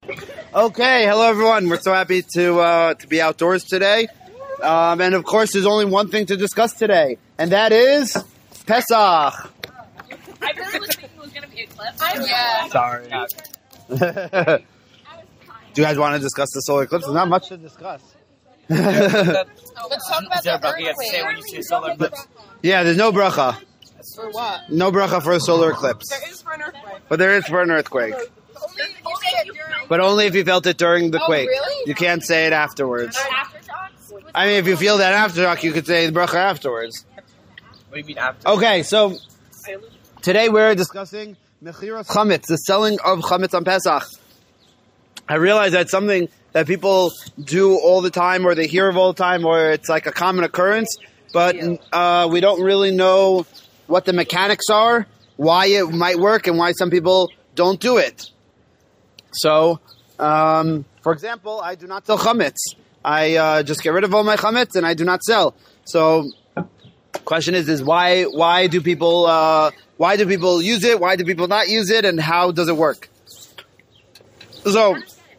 Okay, hello everyone. We're so happy to be outdoors today, and of course, there's only one thing to discuss today, and that is Pesach. I really was thinking it was going to be a clip. Yeah. Sorry. Do you guys want to discuss the solar eclipse? There's not much to discuss. Let's talk about the You have to say when you see a solar eclipse. Yeah, there's no bracha. For what? No bracha for a solar eclipse, There is for an earthquake. but there is for an earthquake. During But only if you felt it during the quake. really? You can't say it afterwards. Aftershocks? I mean, if you feel that aftershock, you could say the bracha afterwards. What do you mean after? Okay, so today we're discussing mechiras chametz, the selling of chametz on Pesach. I realize that's something that people do all the time, or they hear of all the time, or it's like a common occurrence, but we don't really know what the mechanics are, why it might work, and why some people don't do it. So, for example, I do not sell chametz. I just get rid of all my chametz, and I do not sell. So, question is why do people use it? Why do people not use it? And how does it work? So,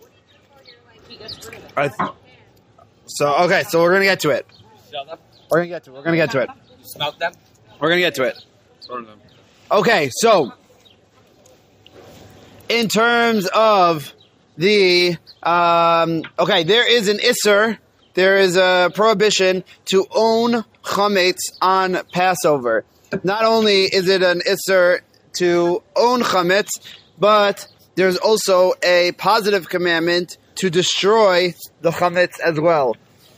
so we're gonna get to it. Sell them? We're gonna get to it. Smelt them? We're gonna get to it. Burn them. Okay, so in terms of the there is an isser. There is a prohibition to own chametz on Passover. Not only is it an isser to own chametz, but there's also a positive commandment to destroy the chametz as well.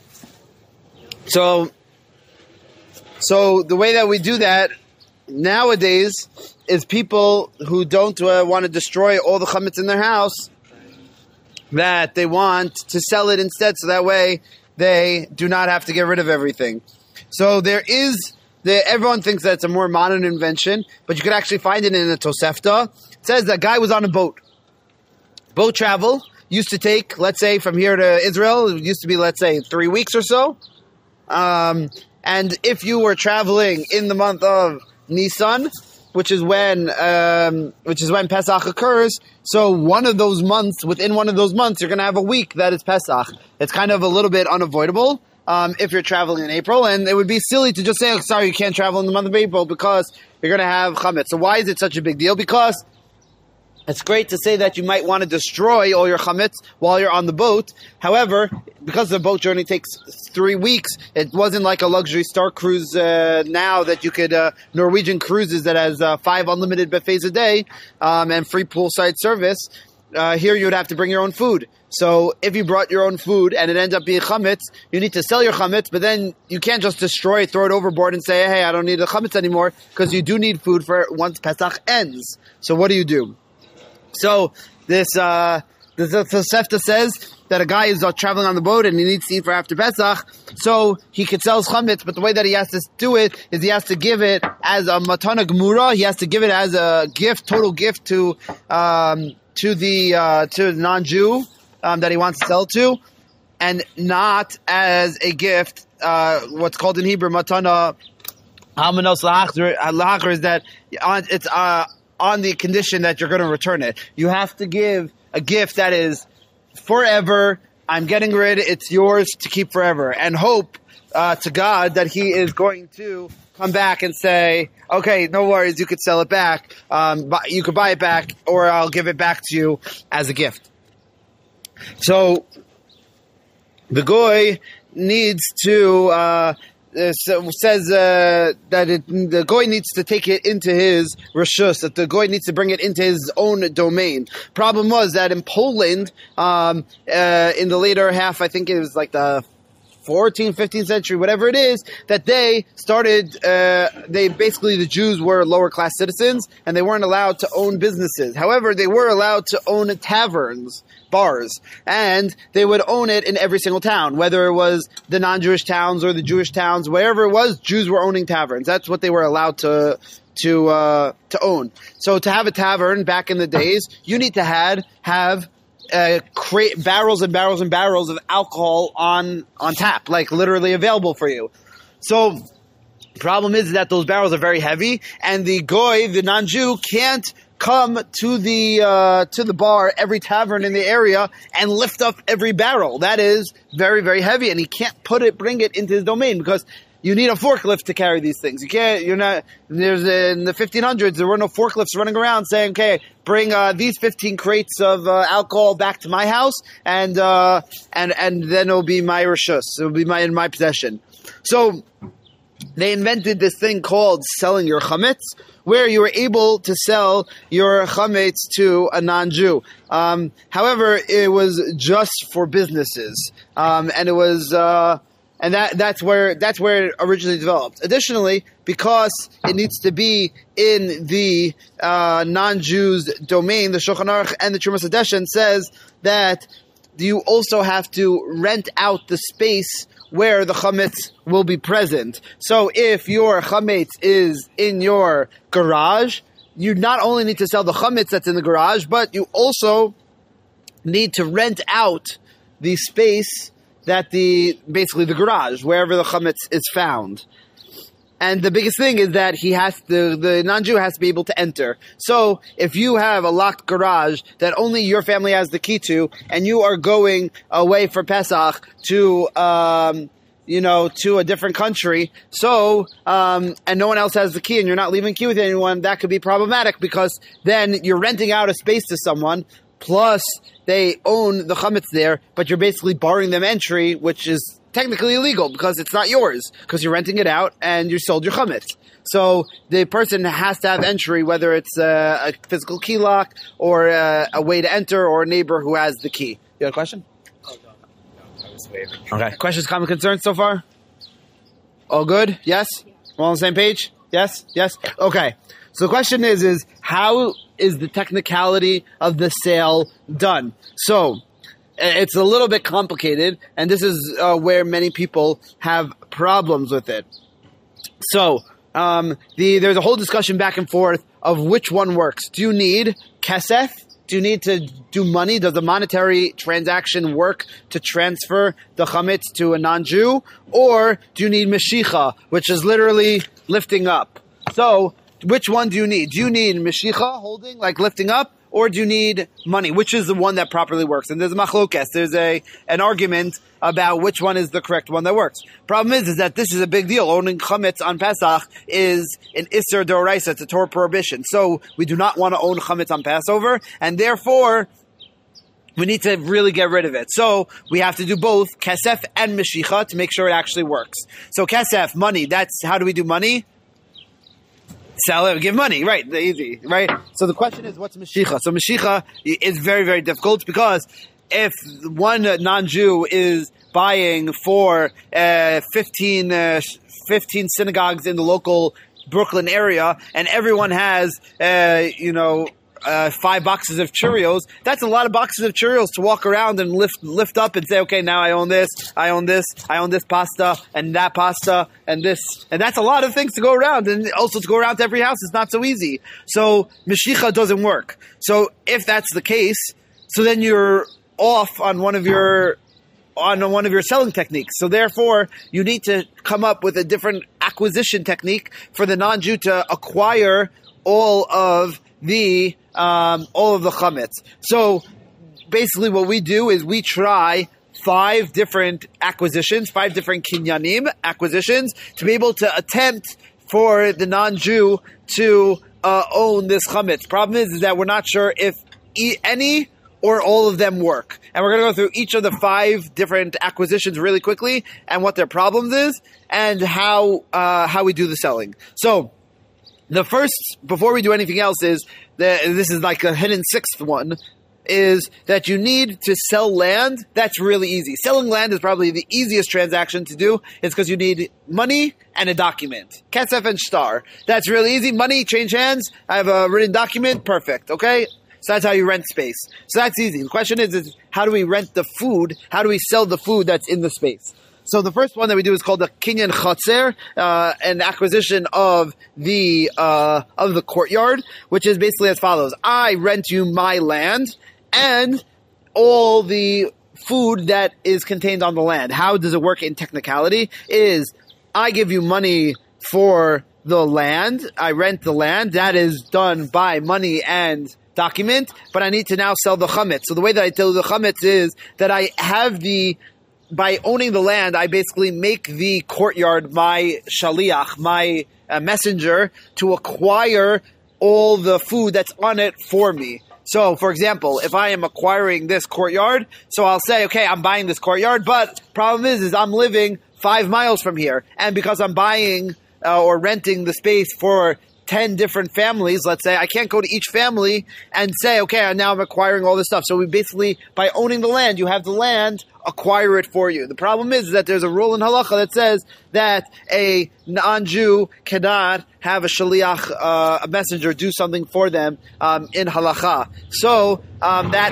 So the way that we do that nowadays is people who don't want to destroy all the chametz in their house, that they want to sell it instead, so that way they do not have to get rid of everything. So everyone thinks that it's a more modern invention, but you could actually find it in the Tosefta. It says that guy was on a boat. Boat travel used to take, let's say, from here to Israel, it used to be, let's say, 3 weeks or so. And if you were traveling in the month of Nisan, which is when Pesach occurs, so within one of those months, you're going to have a week that is Pesach. It's kind of a little bit unavoidable if you're traveling in April, and it would be silly to just say, oh, sorry, you can't travel in the month of April because you're going to have chametz. So why is it such a big deal? Because it's great to say that you might want to destroy all your chametz while you're on the boat. However, because the boat journey takes 3 weeks, it wasn't like a luxury star cruise now that you could, Norwegian cruises that has 5 unlimited buffets a day and free poolside service. Here you would have to bring your own food. So if you brought your own food and it ends up being chametz, you need to sell your chametz, but then you can't just destroy it, throw it overboard and say, hey, I don't need the chametz anymore, because you do need food for once Pesach ends. So what do? So the Tosefta says that a guy is traveling on the boat and he needs to eat for after Pesach, so he could sell his chametz, but the way that he has to do it is he has to give it as a matana gemura. He has to give it as a gift, total gift to the non-Jew that he wants to sell to, and not as a gift. What's called in Hebrew matana almanos lahachar is that it's on the condition that you're going to return it. You have to give a gift that is forever. I'm getting rid. It's yours to keep forever, and hope to God that He is going to come back and say, okay, no worries, you could sell it back. You could buy it back, or I'll give it back to you as a gift. So the goy needs to says that the goy needs to take it into his reshus, that the goy needs to bring it into his own domain. Problem was that in Poland, in the later half, I think it was like the 14th, 15th century, whatever it is, that they started, the Jews were lower class citizens, and they weren't allowed to own businesses. However, they were allowed to own taverns, bars, and they would own it in every single town, whether it was the non-Jewish towns or the Jewish towns, wherever it was, Jews were owning taverns. That's what they were allowed to own. So to have a tavern back in the days, you need to have barrels and barrels and barrels of alcohol on tap, like literally available for you. So the problem is that those barrels are very heavy, and the goy, the non-Jew, can't come to the bar, every tavern in the area, and lift up every barrel. That is very, very heavy, and he can't bring it into his domain because you need a forklift to carry these things. In the 1500s, there were no forklifts running around saying, okay, bring these 15 crates of alcohol back to my house, and then it'll be my reshus. It'll be in my possession. So they invented this thing called selling your chametz, where you were able to sell your chametz to a non-Jew. However, it was just for businesses, and it was. And that's where it originally developed. Additionally, because it needs to be in the non-Jews' domain, the Shulchan Aruch and the Trumas Hadeshen says that you also have to rent out the space where the chametz will be present. So if your chametz is in your garage, you not only need to sell the chametz that's in the garage, but you also need to rent out the space that basically the garage, wherever the chametz is found. And the biggest thing is that the non-Jew has to be able to enter. So if you have a locked garage that only your family has the key to, and you are going away for Pesach to a different country, and no one else has the key, and you're not leaving key with anyone, that could be problematic because then you're renting out a space to someone, plus they own the chametz there, but you're basically barring them entry, which is technically illegal because it's not yours, because you're renting it out and you sold your chametz. So the person has to have entry, whether it's a physical key lock or a way to enter or a neighbor who has the key. You got a question? Oh, no, I was waving. Okay. Questions, comments, concerns so far? All good? Yes? We're all on the same page? Yes? Yes? Okay. So the question is how is the technicality of the sale done? So it's a little bit complicated, and this is where many people have problems with it. So there's a whole discussion back and forth of which one works. Do you need kesef? Do you need to do money? Does a monetary transaction work to transfer the chametz to a non-Jew? Or do you need meshicha, which is literally lifting up? So which one do you need? Do you need meshicha, holding, like lifting up? Or do you need money? Which is the one that properly works? And there's a machlokes. There's an argument about which one is the correct one that works. Problem is that this is a big deal. Owning chametz on Pesach is an Isser D'Oraisa. It's a Torah prohibition. So we do not want to own chametz on Passover, and therefore we need to really get rid of it. So we have to do both kesef and meshicha to make sure it actually works. So kesef, money. That's how do we do money? Sell it, give money, right? Easy, right? So the question is, what's meshicha? So meshicha is very, very difficult because if one non-Jew is buying for 15 synagogues in the local Brooklyn area, and everyone has 5 boxes of Cheerios, that's a lot of boxes of Cheerios to walk around and lift up and say, okay, now I own this pasta, and that pasta, and this. And that's a lot of things to go around. And also to go around to every house is not so easy. So Meshicha doesn't work. So if that's the case, so then you're off on one of your selling techniques. So therefore, you need to come up with a different acquisition technique for the non-Jew to acquire all of the chametz. So basically what we do is we try 5 different acquisitions, 5 different kinyanim acquisitions to be able to attempt for the non-Jew to own this chametz. Problem is that we're not sure if any or all of them work. And we're going to go through each of the 5 different acquisitions really quickly and what their problems is and how we do the selling. So the first, before we do anything else, is that this is like a hidden 6th one, is that you need to sell land. That's really easy. Selling land is probably the easiest transaction to do. It's because you need money and a document. Kesef and shtar. That's really easy. Money, change hands. I have a written document. Perfect. Okay? So that's how you rent space. So that's easy. The question is how do we rent the food? How do we sell the food that's in the space? So the first one that we do is called the kinyan chatzer, an acquisition of the courtyard, which is basically as follows. I rent you my land and all the food that is contained on the land. How does it work in technicality? Is I give you money for the land. I rent the land. That is done by money and document, but I need to now sell the chametz. So the way that I tell the chametz is that I have by owning the land, I basically make the courtyard my shaliach, my messenger, to acquire all the food that's on it for me. So, for example, if I am acquiring this courtyard, so I'll say, okay, I'm buying this courtyard, but problem is I'm living 5 miles from here, and because I'm buying or renting the space for 10 different families, let's say, I can't go to each family and say, okay, now I'm acquiring all this stuff. So we basically, by owning the land, you have the land, acquire it for you. The problem is that there's a rule in halacha that says that a non-Jew cannot have a shaliach, a messenger, do something for them in halacha. So that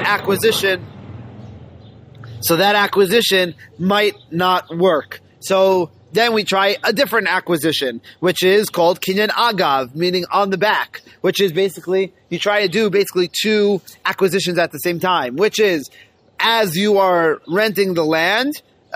acquisition might not work. So then we try a different acquisition, which is called kinyan agav, meaning on the back, which is basically, you try to do basically 2 acquisitions at the same time, which is, as you are renting the land,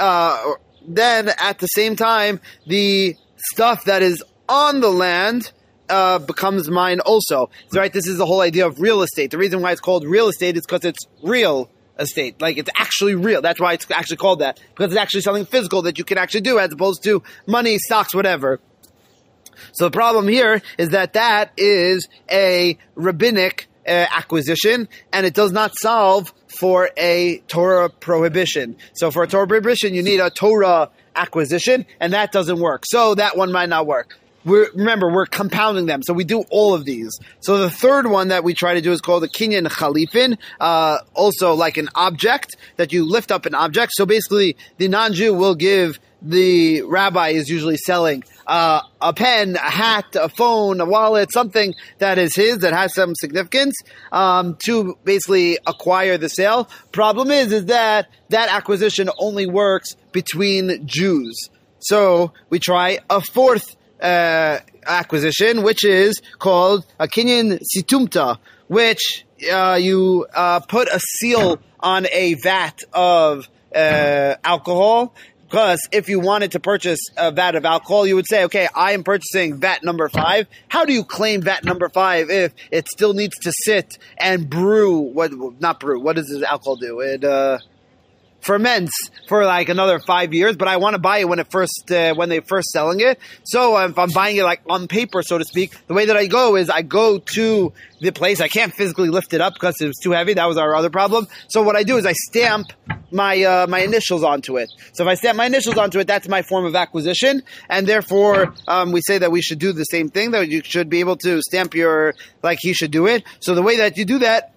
then at the same time, the stuff that is on the land becomes mine also. So, right, this is the whole idea of real estate. The reason why it's called real estate is because it's real estate. Like, it's actually real. That's why it's actually called that. Because it's actually something physical that you can actually do as opposed to money, stocks, whatever. So the problem here is that is a rabbinic acquisition, and it does not solve for a Torah prohibition. So for a Torah prohibition, you need a Torah acquisition, and that doesn't work. So that one might not work. Remember, we're compounding them, so we do all of these. So the third one that we try to do is called the kinyan chalifin, also like an object, that you lift up an object. So basically, the non-Jew will give, the rabbi is usually selling a pen, a hat, a phone, a wallet, something that is his, that has some significance, to basically acquire the sale. Problem is that acquisition only works between Jews. So we try a fourth acquisition, which is called a kinyan situmta, which you put a seal on a vat of alcohol. Because if you wanted to purchase a vat of alcohol, you would say, okay, I am purchasing vat number 5. How do you claim vat number 5 if it still needs to sit and brew? What does this alcohol do? It ferments for like another 5 years, but I want to buy it when they first selling it. So if I'm buying it like on paper, so to speak, the way that I go is I go to the place. I can't physically lift it up because it was too heavy. That was our other problem. So what I do is I stamp my my initials onto it. So if I stamp my initials onto it, that's my form of acquisition, and therefore we say that we should do the same thing. That you should be able to stamp he should do it. So the way that you do that.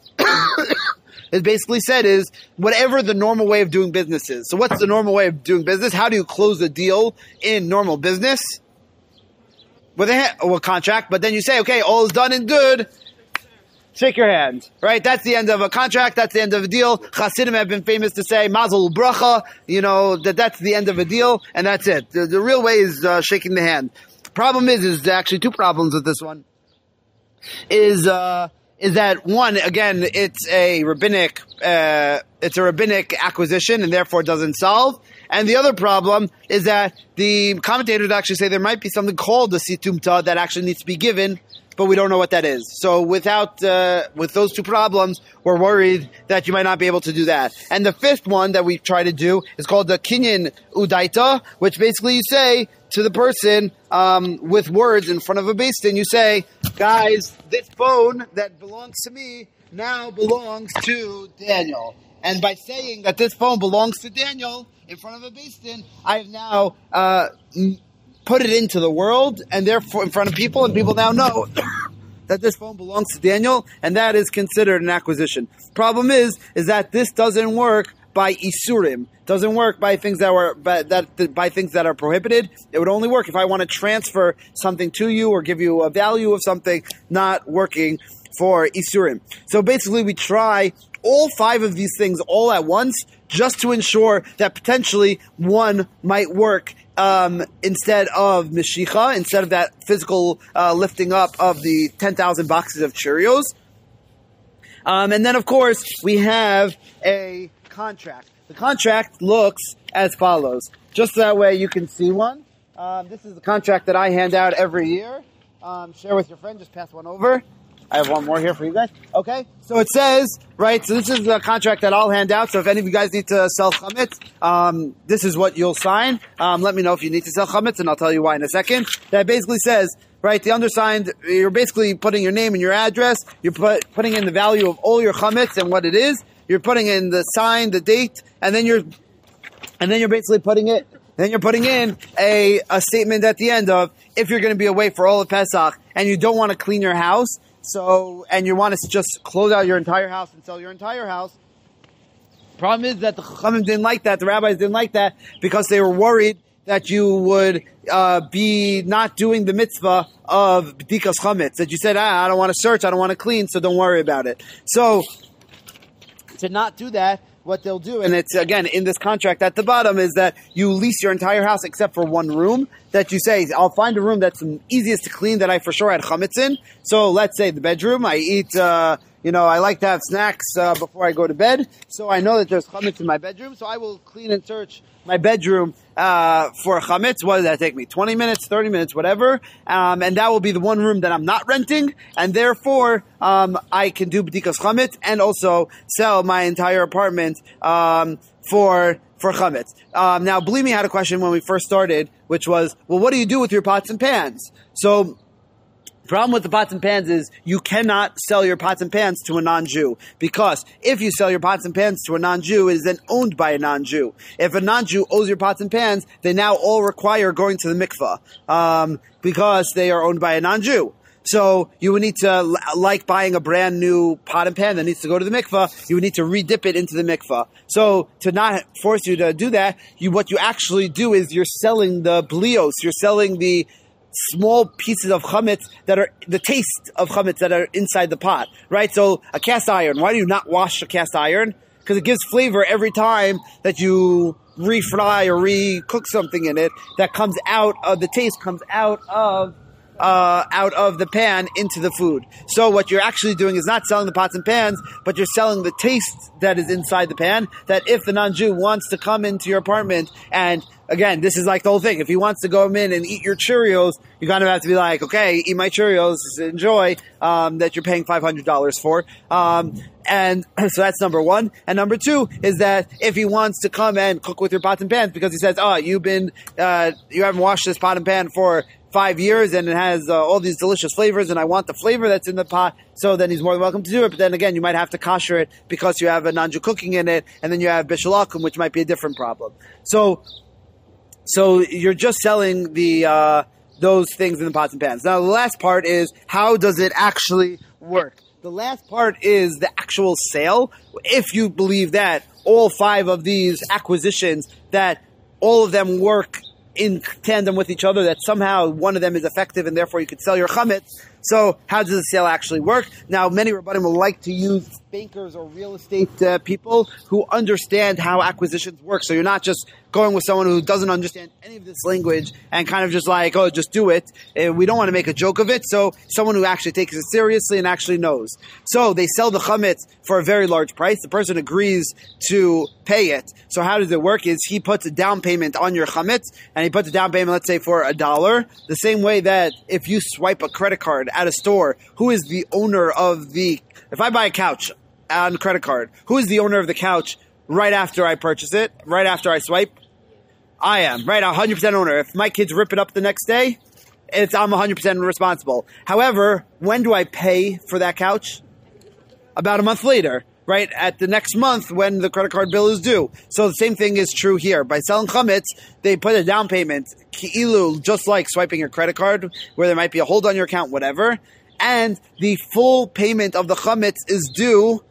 It basically said is whatever the normal way of doing business is. So what's the normal way of doing business? How do you close a deal in normal business? With a contract, but then you say, okay, all is done and good. Shake your hand, right? That's the end of a contract. That's the end of a deal. Chassidim have been famous to say, Mazel Bracha, that's the end of a deal, and that's it. The real way is shaking the hand. Problem is actually 2 problems with this one. Is that one, again, it's a rabbinic acquisition and therefore doesn't solve. And the other problem is that the commentators actually say there might be something called the situmta that actually needs to be given, but we don't know what that is. So with those 2 problems, we're worried that you might not be able to do that. And the 5th one that we try to do is called the kinyan udaita, which basically you say to the person with words in front of a beis din, you say, guys, this phone that belongs to me now belongs to Daniel. And by saying that this phone belongs to Daniel in front of a beis din, I have now put it into the world, and therefore in front of people, and people now know that this phone belongs to Daniel, and that is considered an acquisition. Problem is that this doesn't work by isurim. Doesn't work by things by things that are prohibited. It would only work if I want to transfer something to you or give you a value of something, not working for isurim. So basically we try all 5 of these things all at once just to ensure that potentially one might work instead of Meshicha, instead of that physical lifting up of the 10,000 boxes of Cheerios. And then, of course, we have a contract. The contract looks as follows. Just that way you can see one. This is the contract that I hand out every year. Share with your friend. Just pass one over. I have one more here for you guys. Okay, so it says, right, so this is the contract that I'll hand out. So if any of you guys need to sell chametz, this is what you'll sign. Let me know if you need to sell chametz, and I'll tell you why in a second. That basically says, right, the undersigned, you're basically putting your name and your address. You're putting in the value of all your chametz and what it is. You're putting in the sign, the date, and then you're basically putting it. Then you're putting in a statement at the end of if you're going to be away for all of Pesach and you don't want to clean your house, and you want to just close out your entire house and sell your entire house. Problem is that the Chachamim didn't like that, the rabbis didn't like that, because they were worried that you would be not doing the mitzvah of b'dikas chametz. That you said, I don't want to search, I don't want to clean, so don't worry about it. So, to not do that, what they'll do, and it's again in this contract at the bottom, is that you lease your entire house except for one room. That you say, I'll find a room that's the easiest to clean that I for sure had chametz in. So let's say the bedroom, I eat, I like to have snacks before I go to bed. So I know that there's chametz in my bedroom. So I will clean and search my bedroom for chametz. What does that take me? 20 minutes, 30 minutes, whatever. And that will be the one room that I'm not renting. And therefore, I can do b'dikas chametz and also sell my entire apartment for chametz. Now, Blimi had a question when we first started, which was, well, what do you do with your pots and pans? So, the problem with the pots and pans is you cannot sell your pots and pans to a non-Jew, because if you sell your pots and pans to a non-Jew, it is then owned by a non-Jew. If a non-Jew owes your pots and pans, they now all require going to the mikvah, because they are owned by a non-Jew. So you would need to, like buying a brand new pot and pan that needs to go to the mikvah, you would need to re-dip it into the mikvah. So to not force you to do that, what you actually do is you're selling the blios, you're selling the small pieces of chametz that are the taste of chametz that are inside the pot, right? So a cast iron, why do you not wash a cast iron? Because it gives flavor every time that you refry or re-cook something in it. That comes out of the taste, comes out of the pan into the food. So what you're actually doing is not selling the pots and pans, but you're selling the taste that is inside the pan, that if the non-Jew wants to come into your apartment, and again, this is like the whole thing, if he wants to go in and eat your Cheerios, you kind of have to be like, okay, eat my Cheerios, enjoy, that you're paying $500 for. And so that's number one. And number two is that if he wants to come and cook with your pots and pans because he says, you haven't washed this pot and pan for 5 years and it has all these delicious flavors and I want the flavor that's in the pot, so then he's more than welcome to do it. But then again, you might have to kosher it because you have a non-Jew cooking in it, and then you have bishul akum, which might be a different problem. So you're just selling those things in the pots and pans. Now the last part is, how does it actually work? The last part is the actual sale. If you believe that all 5 of these acquisitions, that all of them work in tandem with each other, that somehow one of them is effective and therefore you could sell your chametz. So how does the sale actually work? Now, many Rabbanim will like to use bankers or real estate people who understand how acquisitions work. So you're not just going with someone who doesn't understand any of this language and kind of just like, just do it. We don't want to make a joke of it. So someone who actually takes it seriously and actually knows. So they sell the chametz for a very large price. The person agrees to pay it. So how does it work is he puts a down payment on your chametz, and he puts a down payment, let's say, for $1. The same way that if you swipe a credit card at a store, who is the owner of if I buy a couch on credit card, who is the owner of the couch right after I purchase it, right after I swipe? I am, right? 100% owner. If my kids rip it up the next day, I'm 100% responsible. However, when do I pay for that couch? About a month later, right? At the next month when the credit card bill is due. So the same thing is true here. By selling chametz, they put a down payment, ki'ilu, just like swiping your credit card, where there might be a hold on your account, whatever. And the full payment of the chametz is due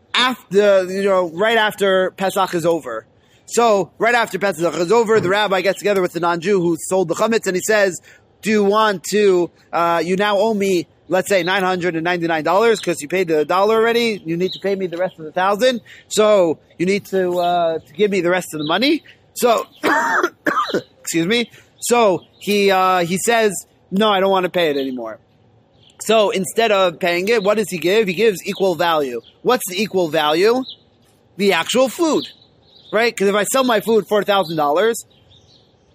right after Pesach is over. So right after Pesach is over, the rabbi gets together with the non-Jew who sold the chametz, and he says, do you want to, you now owe me, let's say $999 because you paid the $1 already. You need to pay me the rest of the $1,000. So you need to give me the rest of the money. So, excuse me. So he says, no, I don't want to pay it anymore. So instead of paying it, what does he give? He gives equal value. What's the equal value? The actual food, right? Because if I sell my food for $1,000,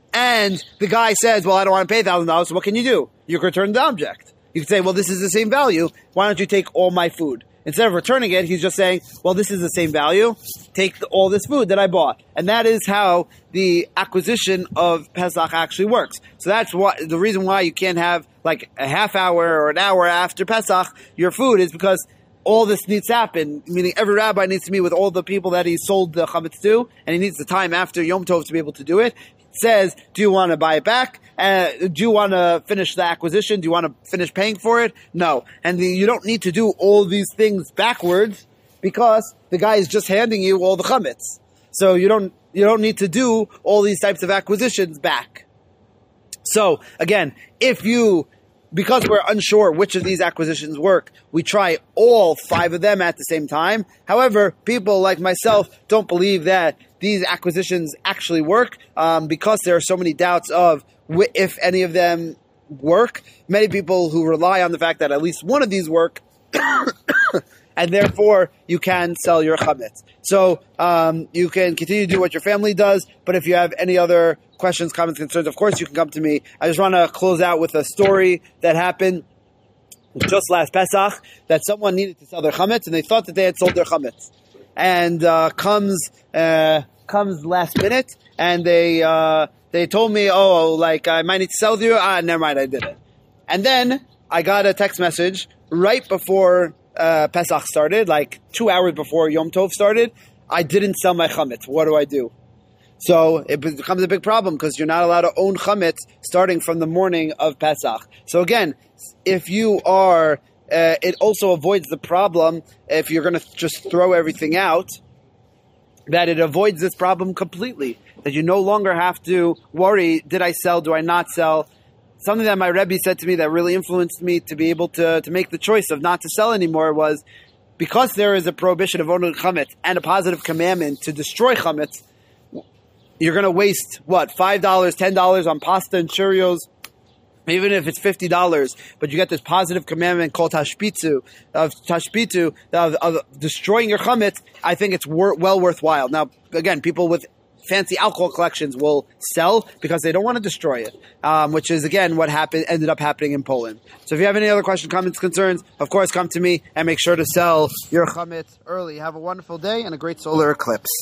and the guy says, well, I don't want to pay $1,000, so what can you do? You can return the object. You can say, well, this is the same value. Why don't you take all my food? Instead of returning it, he's just saying, well, this is the same value. Take all this food that I bought. And that is how the acquisition of Pesach actually works. So that's the reason why you can't have like a half hour or an hour after Pesach your food is because all this needs to happen, meaning every rabbi needs to meet with all the people that he sold the chametz to, and he needs the time after Yom Tov to be able to do it. It says, do you want to buy it back? Do you want to finish the acquisition? Do you want to finish paying for it? No. And you don't need to do all these things backwards because the guy is just handing you all the chametz. So you don't need to do all these types of acquisitions back. So again, because we're unsure which of these acquisitions work, we try all 5 of them at the same time. However, people like myself don't believe that these acquisitions actually work because there are so many doubts of if any of them work. Many people who rely on the fact that at least one of these work, and therefore you can sell your chametz. So you can continue to do what your family does, but if you have any other questions, comments, concerns, of course you can come to me. I just want to close out with a story that happened just last Pesach, that someone needed to sell their chametz, and they thought that they had sold their chametz. And comes last minute, and they told me, I might need to sell you. Never mind, I did it. And then I got a text message right before Pesach started, like 2 hours before Yom Tov started. I didn't sell my chametz. What do I do? So it becomes a big problem because you're not allowed to own chametz starting from the morning of Pesach. So again, if you are, it also avoids the problem if you're going to just throw everything out, that it avoids this problem completely. That you no longer have to worry, did I sell, do I not sell? Something that my Rebbe said to me that really influenced me to be able to make the choice of not to sell anymore was, because there is a prohibition of owning chametz and a positive commandment to destroy chametz, you're going to waste, $5, $10 on pasta and Cheerios, even if it's $50, but you get this positive commandment called tashpitu, of destroying your chametz. I think it's well worthwhile. Now, again, people with fancy alcohol collections will sell because they don't want to destroy it, which is, again, what ended up happening in Poland. So if you have any other questions, comments, concerns, of course, come to me and make sure to sell your chametz early. Have a wonderful day and a great solar eclipse.